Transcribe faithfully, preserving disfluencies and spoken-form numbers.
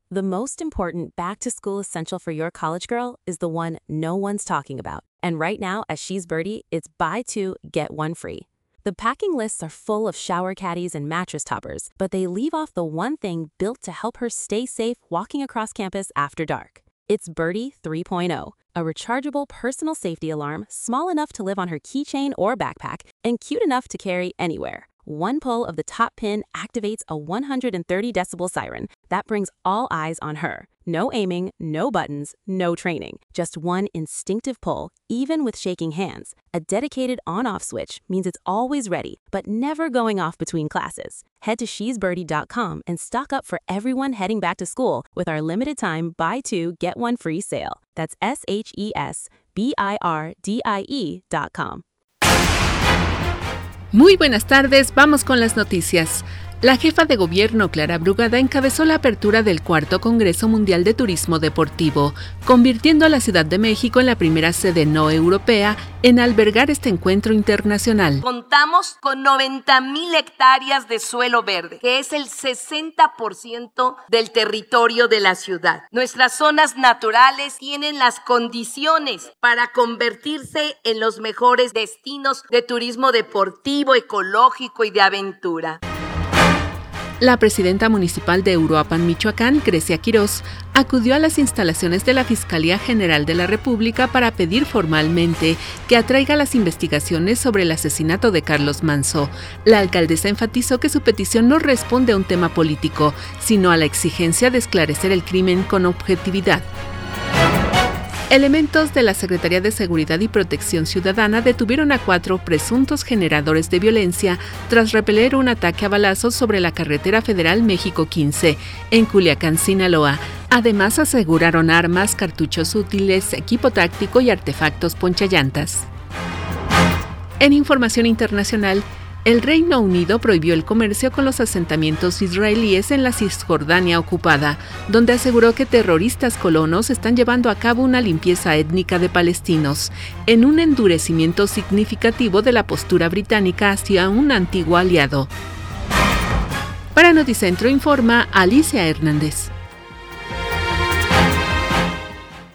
The most important back-to-school essential for your college girl is the one no one's talking about. And right now at She's Birdie, it's buy two, get one free. The packing lists are full of shower caddies and mattress toppers, but they leave off the one thing built to help her stay safe walking across campus after dark. It's Birdie three point oh, a rechargeable personal safety alarm small enough to live on her keychain or backpack and cute enough to carry anywhere. One pull of the top pin activates a one hundred thirty decibel siren that brings all eyes on her. No aiming, no buttons, no training. Just one instinctive pull, even with shaking hands. A dedicated on-off switch means it's always ready, but never going off between classes. Head to she's birdie dot com and stock up for everyone heading back to school with our limited time buy two, get one free sale. That's S H E S B I R D I E dot com. Muy buenas tardes, vamos con las noticias. La jefa de gobierno, Clara Brugada, encabezó la apertura del cuarto Congreso Mundial de Turismo Deportivo, convirtiendo a la Ciudad de México en la primera sede no europea en albergar este encuentro internacional. Contamos con noventa mil hectáreas de suelo verde, que es el sesenta por ciento del territorio de la ciudad. Nuestras zonas naturales tienen las condiciones para convertirse en los mejores destinos de turismo deportivo, ecológico y de aventura. La presidenta municipal de Uruapan, Michoacán, Grecia Quirós, acudió a las instalaciones de la Fiscalía General de la República para pedir formalmente que atraiga las investigaciones sobre el asesinato de Carlos Manzo. La alcaldesa enfatizó que su petición no responde a un tema político, sino a la exigencia de esclarecer el crimen con objetividad. Elementos de la Secretaría de Seguridad y Protección Ciudadana detuvieron a cuatro presuntos generadores de violencia tras repeler un ataque a balazos sobre la carretera federal México quince, en Culiacán, Sinaloa. Además, aseguraron armas, cartuchos útiles, equipo táctico y artefactos ponchallantas. En información internacional, el Reino Unido prohibió el comercio con los asentamientos israelíes en la Cisjordania ocupada, donde aseguró que terroristas colonos están llevando a cabo una limpieza étnica de palestinos, en un endurecimiento significativo de la postura británica hacia un antiguo aliado. Para Noticentro informa Alicia Hernández.